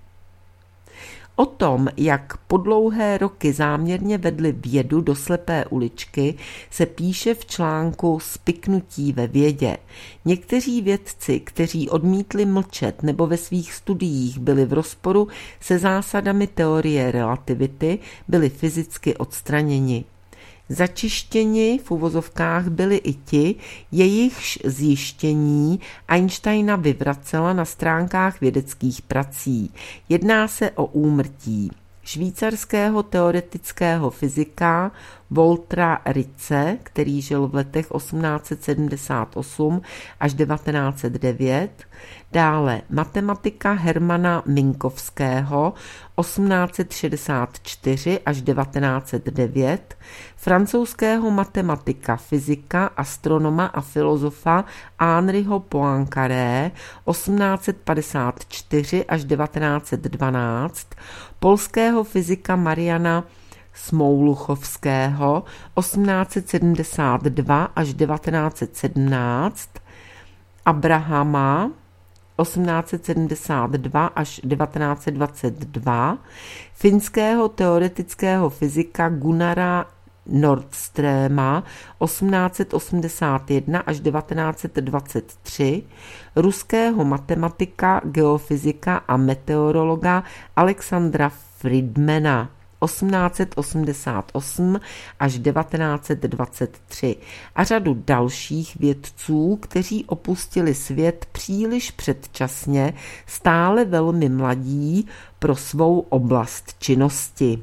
O tom, jak po dlouhé roky záměrně vedli vědu do slepé uličky, se píše v článku Spiknutí ve vědě. Někteří vědci, kteří odmítli mlčet nebo ve svých studiích byli v rozporu se zásadami teorie relativity, byli fyzicky odstraněni. Začištěni v uvozovkách byli i ti, jejichž zjištění Einsteina vyvracela na stránkách vědeckých prací. Jedná se o úmrtí švýcarského teoretického fyzika Waltera Ritze, který žil v letech osmnáct set sedmdesát osm až devatenáct set devět, dále matematika Hermana Minkovského osmnáct set šedesát čtyři až devatenáct set devět, francouzského matematika, fyzika, astronoma a filozofa Henriho Poincaré osmnáct set padesát čtyři až devatenáct set dvanáct, polského fyzika Mariana Smouchovského osmnáct set sedmdesát dva až devatenáct set sedmnáct, Abrahama osmnáct set sedmdesát dva až devatenáct set dvacet dva, finského teoretického fyzika Gunnara Nordströma osmnáct set osmdesát jedna až devatenáct set dvacet tři, ruského matematika, geofyzika a meteorologa Alexandra Friedmana osmnáct set osmdesát osm až devatenáct set dvacet tři a řadu dalších vědců, kteří opustili svět příliš předčasně, stále velmi mladí pro svou oblast činnosti.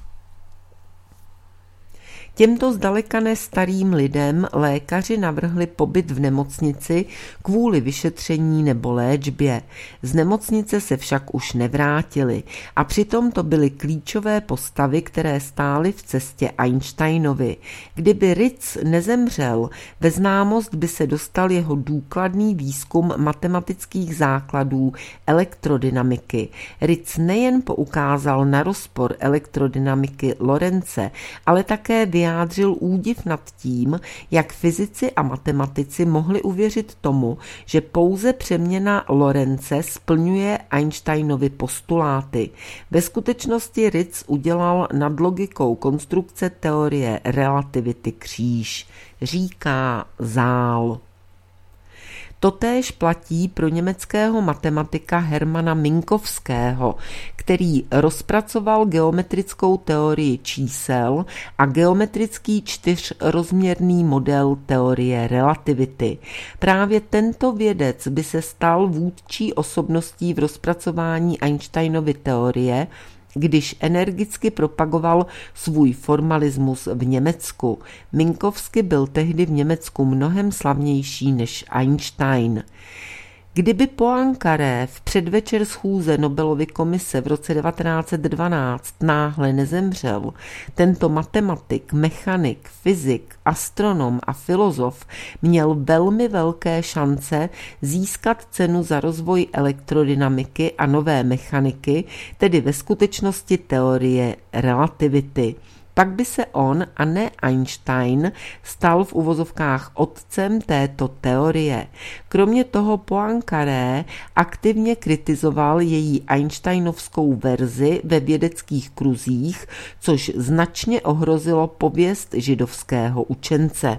Těmto zdaleka ne starým lidem lékaři navrhli pobyt v nemocnici kvůli vyšetření nebo léčbě. Z nemocnice se však už nevrátili a přitom to byly klíčové postavy, které stály v cestě Einsteinovi. Kdyby Ritz nezemřel, ve známost by se dostal jeho důkladný výzkum matematických základů elektrodynamiky. Ritz nejen poukázal na rozpor elektrodynamiky Lorentze, ale také vyjádřil údiv nad tím, jak fyzici a matematici mohli uvěřit tomu, že pouze přeměna Lorentze splňuje Einsteinovy postuláty. Ve skutečnosti Ritz udělal nad logikou konstrukce teorie relativity kříž, říká Zál. Totéž platí pro německého matematika Hermana Minkovského, který rozpracoval geometrickou teorii čísel a geometrický čtyřrozměrný model teorie relativity. Právě tento vědec by se stal vůdčí osobností v rozpracování Einsteinovy teorie, když energicky propagoval svůj formalismus v Německu. Minkovsky byl tehdy v Německu mnohem slavnější než Einstein. Kdyby Poincaré v předvečer schůze Nobelovy komise v roce devatenáct set dvanáct náhle nezemřel, tento matematik, mechanik, fyzik, astronom a filozof měl velmi velké šance získat cenu za rozvoj elektrodynamiky a nové mechaniky, tedy ve skutečnosti teorie relativity. Pak by se on a ne Einstein stal v uvozovkách otcem této teorie. Kromě toho Poincaré aktivně kritizoval její einsteinovskou verzi ve vědeckých kruzích, což značně ohrozilo pověst židovského učence.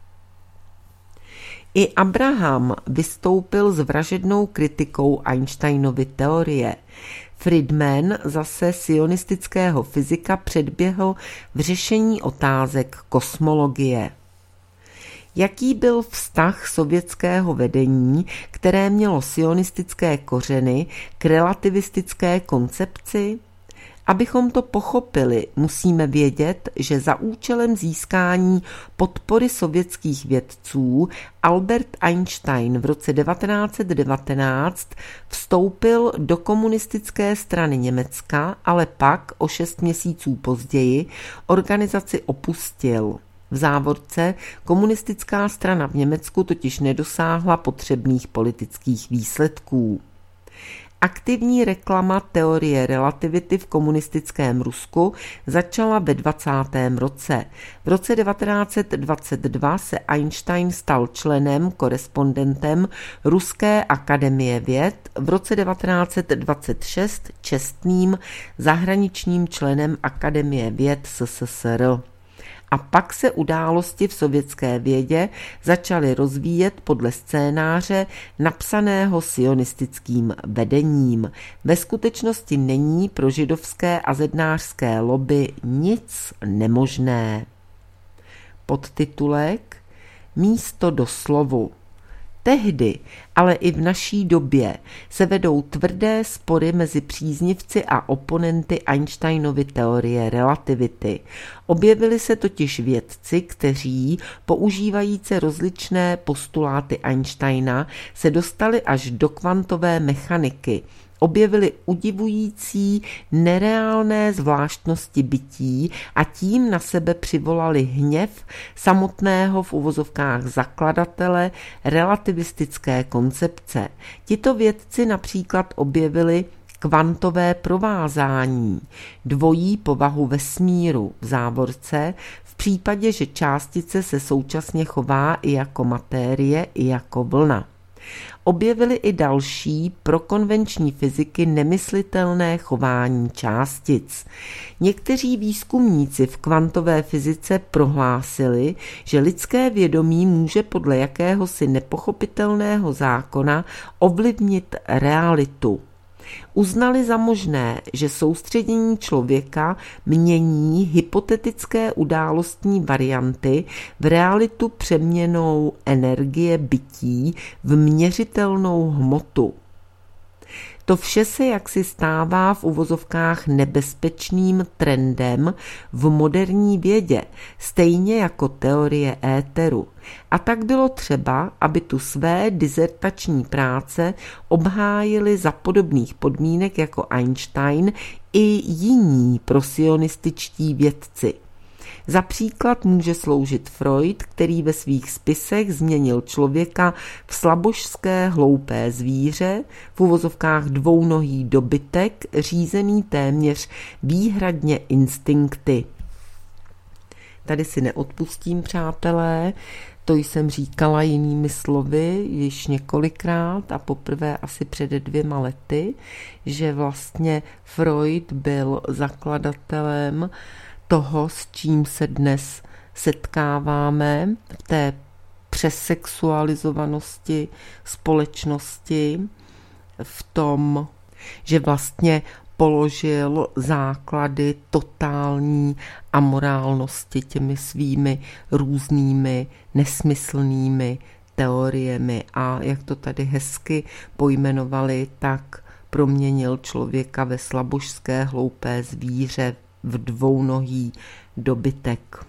I Abraham vystoupil s vražednou kritikou Einsteinovy teorie. Friedman zase sionistického fyzika předběhl v řešení otázek kosmologie. Jaký byl vztah sovětského vedení, které mělo sionistické kořeny, k relativistické koncepci? Abychom to pochopili, musíme vědět, že za účelem získání podpory sovětských vědců Albert Einstein v roce devatenáct set devatenáct vstoupil do komunistické strany Německa, ale pak o šest měsíců později organizaci opustil. V závorce komunistická strana v Německu totiž nedosáhla potřebných politických výsledků. Aktivní reklama teorie relativity v komunistickém Rusku začala ve dvacátém roce. V roce devatenáct set dvacet dva se Einstein stal členem, korespondentem Ruské akademie věd, v roce devatenáct set dvacet šest čestným zahraničním členem Akademie věd S S S R. A pak se události v sovětské vědě začaly rozvíjet podle scénáře napsaného sionistickým vedením. Ve skutečnosti není pro židovské a zednářské lobby nic nemožné. Podtitulek Místo do slovu. Tehdy, ale i v naší době se vedou tvrdé spory mezi příznivci a oponenty Einsteinovy teorie relativity. Objevili se totiž vědci, kteří, používající rozličné postuláty Einsteina, se dostali až do kvantové mechaniky. Objevili udivující, nereálné zvláštnosti bytí a tím na sebe přivolali hněv samotného v uvozovkách zakladatele relativistické koncepce. Tito vědci například objevili kvantové provázání, dvojí povahu vesmíru v závorce, v případě, že částice se současně chová i jako matérie, i jako vlna. Objevili i další pro konvenční fyziky nemyslitelné chování částic. Někteří výzkumníci v kvantové fyzice prohlásili, že lidské vědomí může podle jakéhosi nepochopitelného zákona ovlivnit realitu. Uznali za možné, že soustředění člověka mění hypotetické událostní varianty v realitu přeměnou energie bytí v měřitelnou hmotu. To vše se jaksi stává v uvozovkách nebezpečným trendem v moderní vědě, stejně jako teorie éteru. A tak bylo třeba, aby tu své dizertační práce obhájili za podobných podmínek jako Einstein i jiní prosionističtí vědci. Za příklad může sloužit Freud, který ve svých spisech změnil člověka v slabožské hloupé zvíře, v uvozovkách dvounohý dobytek, řízený téměř výhradně instinkty. Tady si neodpustím, přátelé, to jsem říkala jinými slovy již několikrát a poprvé asi před dvěma lety, že vlastně Freud byl zakladatelem toho, s čím se dnes setkáváme v té přesexualizovanosti společnosti, v tom, že vlastně položil základy totální amorálnosti těmi svými různými nesmyslnými teoriemi a jak to tady hezky pojmenovali, tak proměnil člověka ve slabožské hloupé zvíře, v dvounohý dobytek.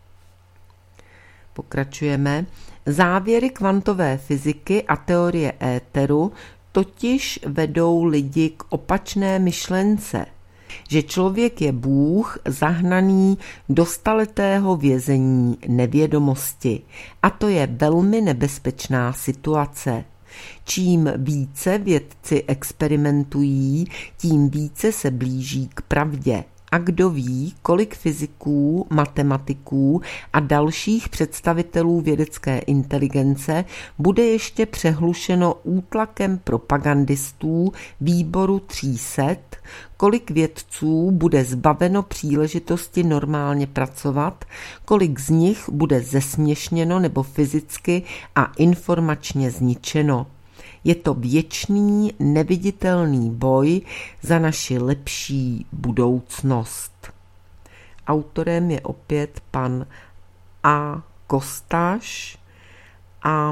Pokračujeme. Závěry kvantové fyziky a teorie éteru totiž vedou lidi k opačné myšlence, že člověk je Bůh zahnaný do staletého vězení nevědomosti. A to je velmi nebezpečná situace. Čím více vědci experimentují, tím více se blíží k pravdě. A kdo ví, kolik fyziků, matematiků a dalších představitelů vědecké inteligence bude ještě přehlušeno útlakem propagandistů výboru tří set, kolik vědců bude zbaveno příležitosti normálně pracovat, kolik z nich bude zesměšněno nebo fyzicky a informačně zničeno. Je to věčný, neviditelný boj za naši lepší budoucnost. Autorem je opět pan A. Kostaš a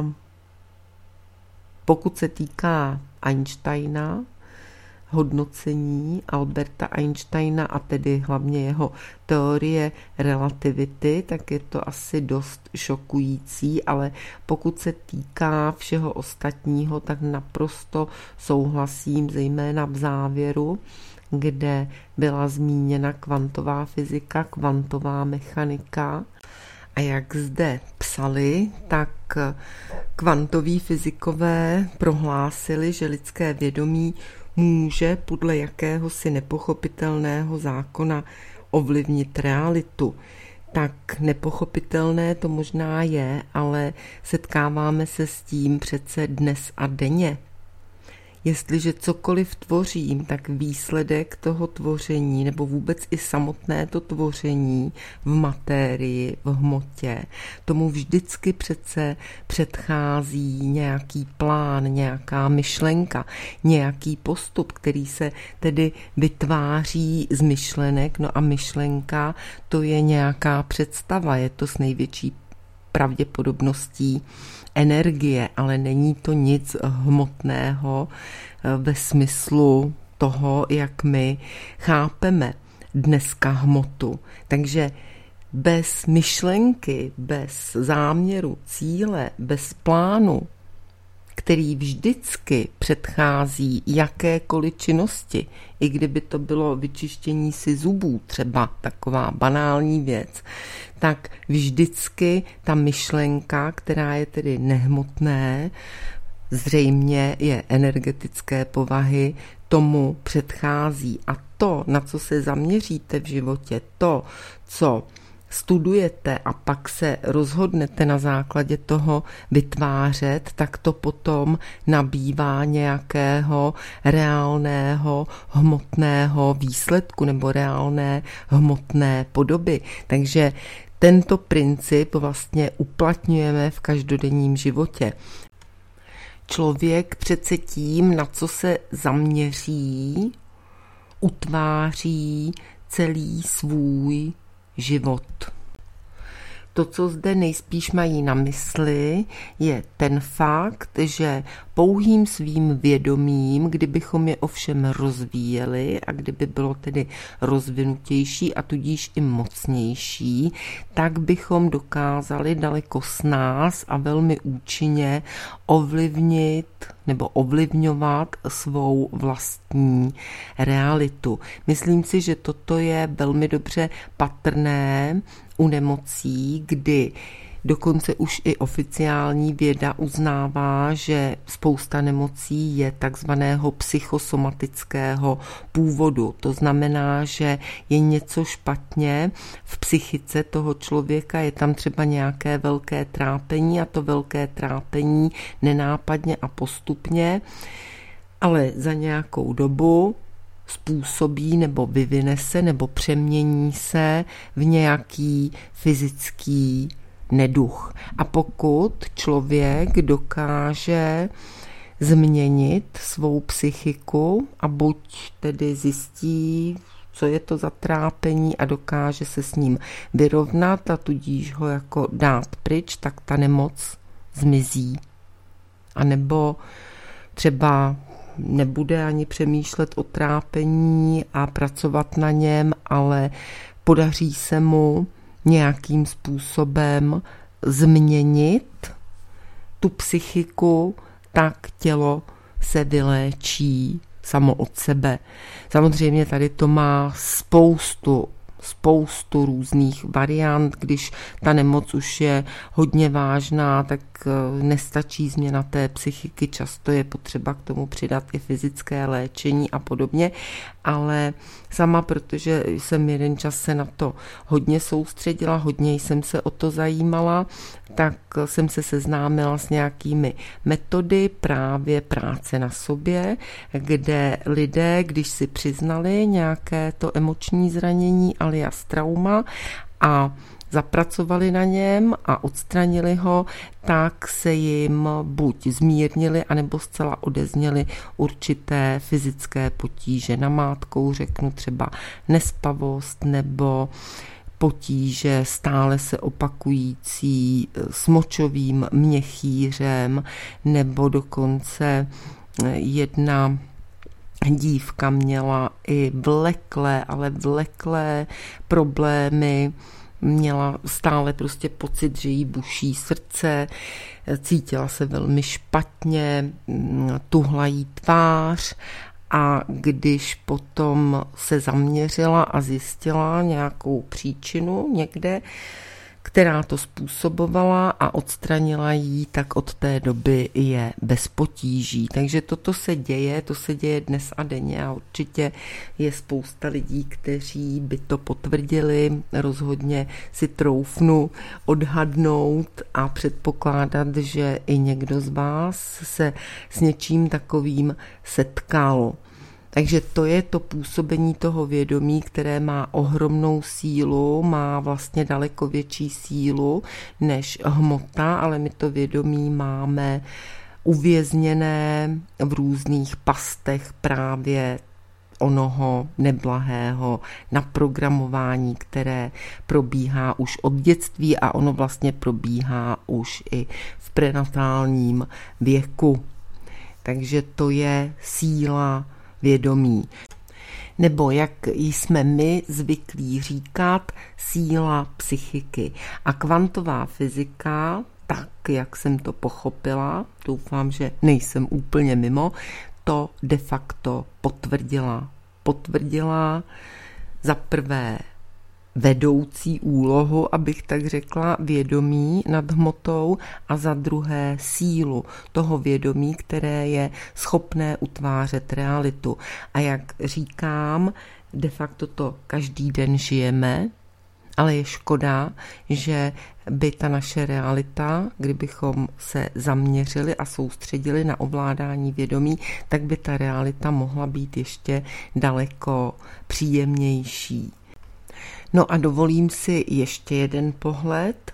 pokud se týká Einsteina, hodnocení Alberta Einsteina a tedy hlavně jeho teorie relativity, tak je to asi dost šokující, ale pokud se týká všeho ostatního, tak naprosto souhlasím, zejména v závěru, kde byla zmíněna kvantová fyzika, kvantová mechanika A jak zde psali, tak kvantoví fyzikové prohlásili, že lidské vědomí může podle jakéhosi nepochopitelného zákona ovlivnit realitu. Tak nepochopitelné to možná je, ale setkáváme se s tím přece dnes a denně. Jestliže cokoliv tvořím, tak výsledek toho tvoření nebo vůbec i samotné to tvoření v matérii, v hmotě, tomu vždycky přece předchází nějaký plán, nějaká myšlenka, nějaký postup, který se tedy vytváří z myšlenek. No a myšlenka to je nějaká představa, je to s největší pravděpodobností energie, ale není to nic hmotného ve smyslu toho, jak my chápeme dneska hmotu. Takže bez myšlenky, bez záměru, cíle, bez plánu, který vždycky předchází jakékoliv činnosti, i kdyby to bylo vyčištění si zubů, třeba taková banální věc, tak vždycky ta myšlenka, která je tedy nehmotné, zřejmě je energetické povahy, tomu předchází. A to, na co se zaměříte v životě, to, co studujete a pak se rozhodnete na základě toho vytvářet, tak to potom nabývá nějakého reálného hmotného výsledku nebo reálné hmotné podoby. Takže tento princip vlastně uplatňujeme v každodenním životě. Člověk přece tím, na co se zaměří, utváří celý svůj život. To, co zde nejspíš mají na mysli, je ten fakt, že pouhým svým vědomím, kdybychom je ovšem rozvíjeli a kdyby bylo tedy rozvinutější a tudíž i mocnější, tak bychom dokázali daleko snáz a velmi účinně ovlivnit nebo ovlivňovat svou vlastní realitu. Myslím si, že toto je velmi dobře patrné u nemocí, kdy dokonce už i oficiální věda uznává, že spousta nemocí je takzvaného psychosomatického původu. To znamená, že je něco špatně v psychice toho člověka, je tam třeba nějaké velké trápení a to velké trápení nenápadně a postupně, ale za nějakou dobu způsobí nebo vyvine se nebo přemění se v nějaký fyzický neduch. A pokud člověk dokáže změnit svou psychiku a buď tedy zjistí, co je to za trápení a dokáže se s ním vyrovnat a tudíž ho jako dát pryč, tak ta nemoc zmizí. A nebo třeba nebude ani přemýšlet o trápení a pracovat na něm, ale podaří se mu nějakým způsobem změnit tu psychiku, tak tělo se vyléčí samo od sebe. Samozřejmě tady to má spoustu spoustu různých variant, když ta nemoc už je hodně vážná, tak nestačí změna té psychiky, často je potřeba k tomu přidat i fyzické léčení a podobně, ale sama, protože jsem jeden čas se na to hodně soustředila, hodně jsem se o to zajímala, tak jsem se seznámila s nějakými metody právě práce na sobě, kde lidé, když si přiznali nějaké to emoční zranění alias trauma a zapracovali na něm a odstranili ho, tak se jim buď zmírnili, anebo zcela odezněly určité fyzické potíže. Namátkou řeknu třeba nespavost nebo potíže stále se opakující s močovým měchýřem, nebo dokonce jedna dívka měla i vleklé, ale vleklé problémy, měla stále prostě pocit, že jí buší srdce, cítila se velmi špatně, tuhla jí tvář. A když potom se zaměřila a zjistila nějakou příčinu někde, která to způsobovala a odstranila ji, tak od té doby je bez potíží. Takže toto se děje, to se děje dnes a denně a určitě je spousta lidí, kteří by to potvrdili. Rozhodně si troufnu odhadnout a předpokládat, že i někdo z vás se s něčím takovým setkal. Takže to je to působení toho vědomí, které má ohromnou sílu, má vlastně daleko větší sílu než hmota, ale my to vědomí máme uvězněné v různých pastech právě onoho neblahého naprogramování, které probíhá už od dětství a ono vlastně probíhá už i v prenatálním věku. Takže to je síla vědomí. Nebo jak jsme my zvyklí říkat, síla psychiky. A kvantová fyzika, tak jak jsem to pochopila, doufám, že nejsem úplně mimo, to de facto potvrdila. Potvrdila za prvé vedoucí úlohu, abych tak řekla, vědomí nad hmotou a za druhé sílu toho vědomí, které je schopné utvářet realitu. A jak říkám, de facto to každý den žijeme, ale je škoda, že by ta naše realita, kdybychom se zaměřili a soustředili na ovládání vědomí, tak by ta realita mohla být ještě daleko příjemnější. No a dovolím si ještě jeden pohled,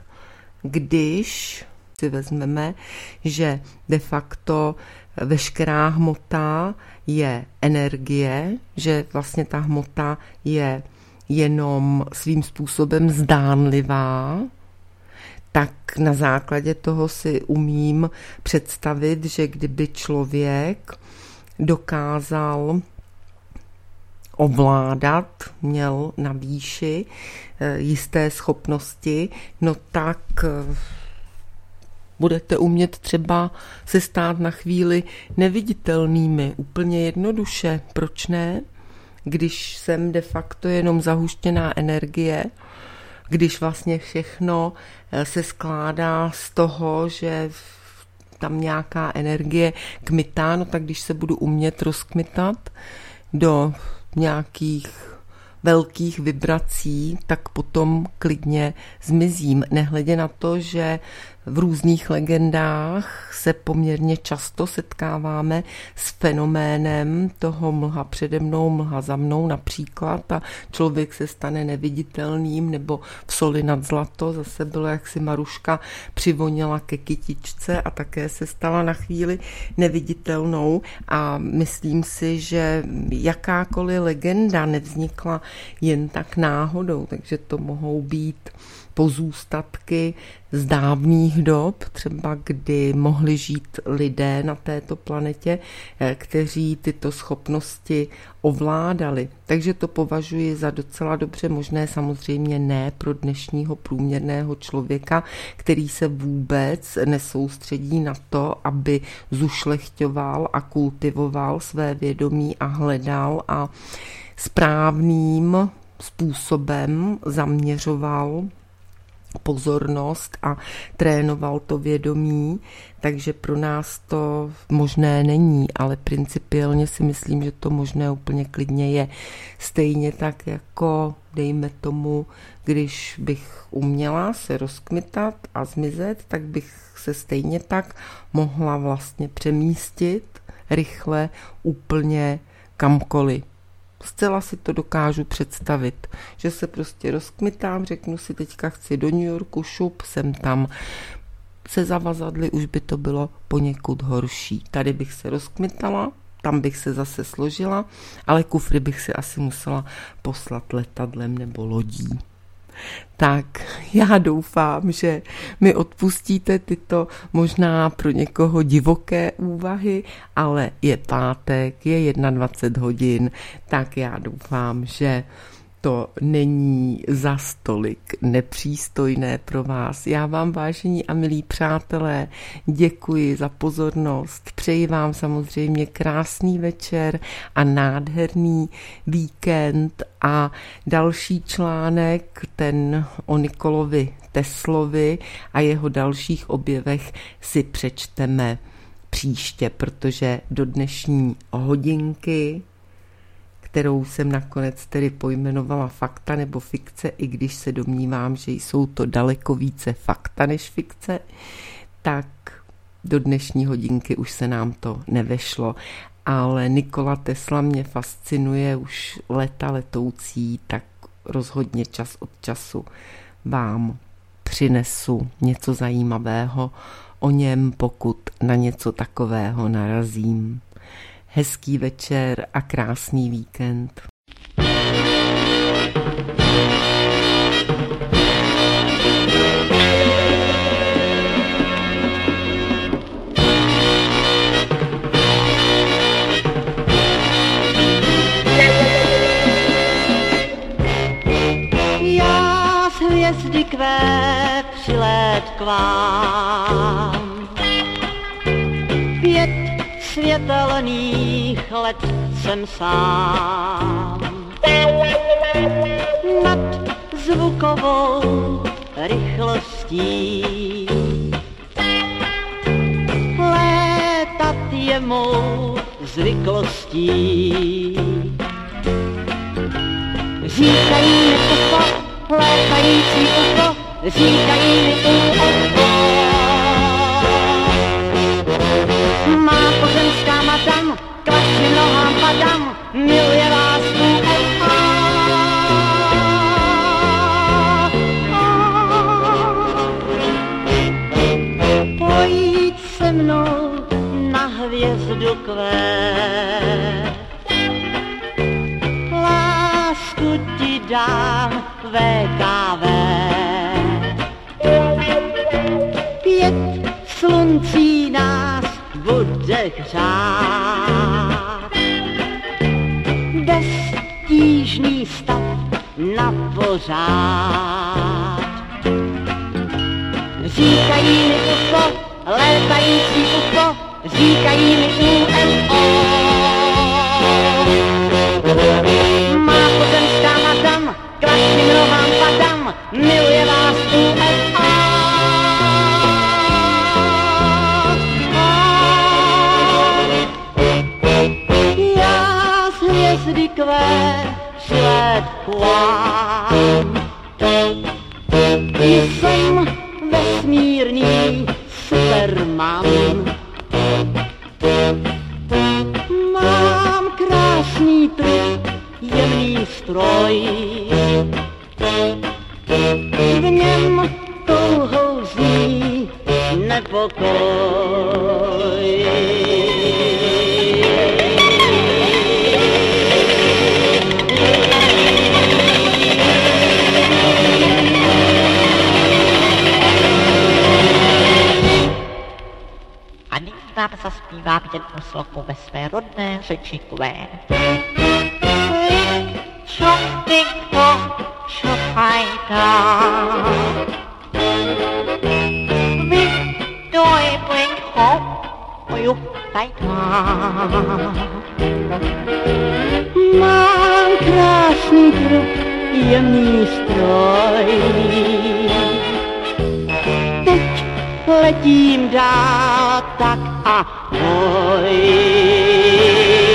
když si vezmeme, že de facto veškerá hmota je energie, že vlastně ta hmota je jenom svým způsobem zdánlivá, tak na základě toho si umím představit, že kdyby člověk dokázal ovládat, měl na výši jisté schopnosti, no tak budete umět třeba se stát na chvíli neviditelnými, úplně jednoduše. Proč ne? Když jsem de facto jenom zahuštěná energie, když vlastně všechno se skládá z toho, že tam nějaká energie kmitá, no tak když se budu umět rozkmitat do nějakých velkých vibrací, tak potom klidně zmizím. Nehledě na to, že v různých legendách se poměrně často setkáváme s fenoménem toho mlha přede mnou, mlha za mnou například a člověk se stane neviditelným, nebo v Soli nad zlato zase bylo, jak si Maruška přivonila ke kytičce a také se stala na chvíli neviditelnou a myslím si, že jakákoliv legenda nevznikla jen tak náhodou, takže to mohou být pozůstatky z dávných dob, třeba kdy mohli žít lidé na této planetě, kteří tyto schopnosti ovládali. Takže to považuji za docela dobře možné, samozřejmě ne pro dnešního průměrného člověka, který se vůbec nesoustředí na to, aby zušlechťoval a kultivoval své vědomí a hledal a správným způsobem zaměřoval pozornost a trénoval to vědomí, takže pro nás to možné není, ale principiálně si myslím, že to možné úplně klidně je. Stejně tak jako, dejme tomu, když bych uměla se rozkmitat a zmizet, tak bych se stejně tak mohla vlastně přemístit rychle úplně kamkoliv. Zcela si to dokážu představit, že se prostě rozkmitám, řeknu si teďka chci do New Yorku, šup, jsem tam. Se zavazadly už by to bylo poněkud horší. Tady bych se rozkmitala, tam bych se zase složila, ale kufry bych si asi musela poslat letadlem nebo lodí. Tak já doufám, že mi odpustíte tyto možná pro někoho divoké úvahy, ale je pátek, je dvacet jedna hodin, tak já doufám, že to není za stolik nepřístojné pro vás. Já vám, vážení a milí přátelé, děkuji za pozornost. Přeji vám samozřejmě krásný večer a nádherný víkend a další článek, ten o Nikolovi Teslovi a jeho dalších objevech si přečteme příště, protože do dnešní hodinky, kterou jsem nakonec tedy pojmenovala fakta nebo fikce, i když se domnívám, že jsou to daleko více fakta než fikce, tak do dnešní hodinky už se nám to nevešlo. Ale Nikola Tesla mě fascinuje už leta letoucí, tak rozhodně čas od času vám přinesu něco zajímavého o něm, pokud na něco takového narazím. Hezký večer a krásný víkend. Já z hvězdy kvé přilet k vám. Pět světelných let jsem sám. Nad zvukovou rychlostí létat je mou zvyklostí. Říkají mi ufo, létající ufo, říkají mi ufo. Má pozemská madam, k vašim nohám padam, miluje vás ufo. Pojď se mnou na hvězdu kvé, lásku ti dám vé ká vé. Pět sluncí nás bude hřát, beztížný stav na pořád. Říkají mi ufo, létající ufo, říkají mi U F O. Má pozemská madam, k vašim nohám padam, miluje vás U F O. Já z hvězdy kvé přilet k vám. Jsem vesmírný superman. Mám krásný trup, jemný stroj. V něm touhou zní nepokoj. A nyní vám zaspívám jednu sloku ve své rodné řeči kvé. Čo ty to, čo fajta. Vy to je plň hop, oju fajta. Mám krásný trup, jemný stroj. Teď letím dál, tak ahoj.